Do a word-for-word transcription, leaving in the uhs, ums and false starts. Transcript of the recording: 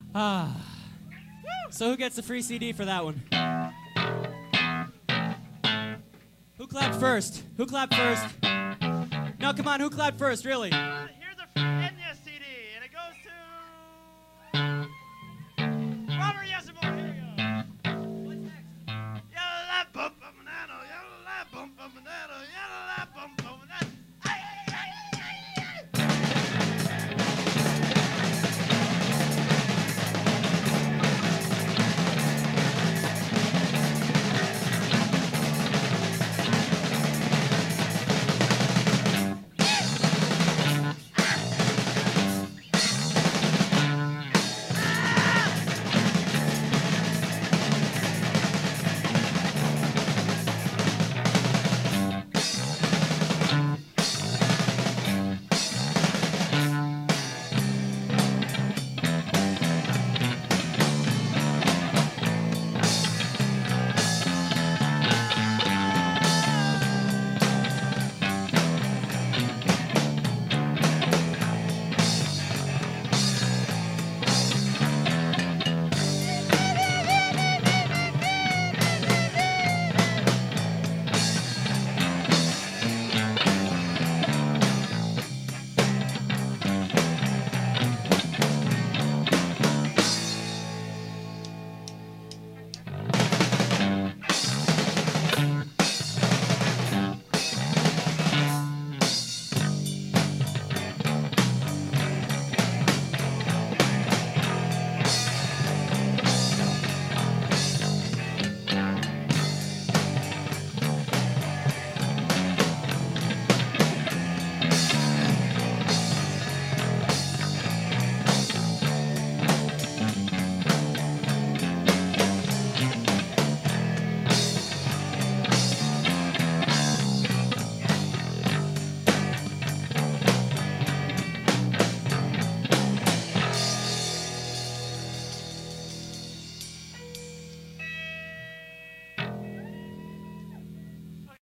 Ah. So who gets a free C D for that one? Who clapped first? Who clapped first? No, come on, who clapped first, really?